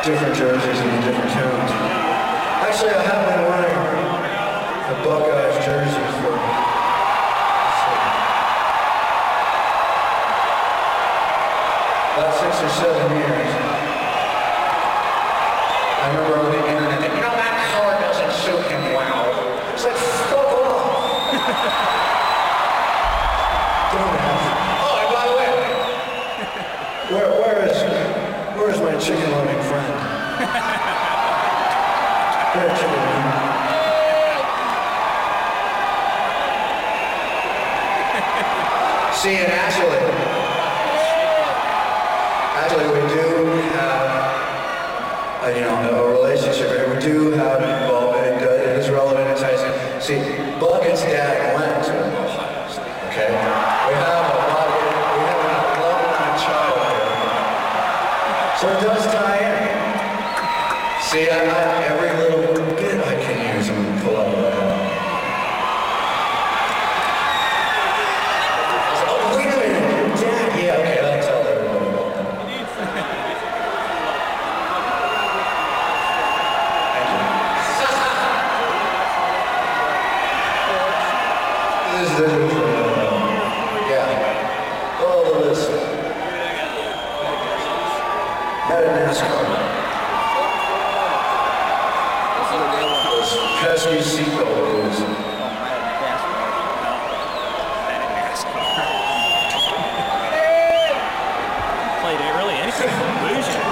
different jerseys and different towns. Actually, I have been wearing the Buckeyes jersey for about 6 or 7 years. I remember on the internet, you know, that color doesn't suit him well. It's like, fuck off. Oh, and by the way, where's my chicken-loving friend? Where's chicken-loving? See, and actually, we do have, a relationship here. We do have involvement. It is relevant and enticing. See, Bucket's dad went to Ohio State, okay? We have an alumni child here. So it does tie in. See, every little bit I can use and pull out of that. Oh, wait a minute, your dad. Yeah, okay, I'll tell everybody about that. Yeah. Oh, the list. Had a NASCAR. Those pesky seatbelt rules. Played really anything. Illusion.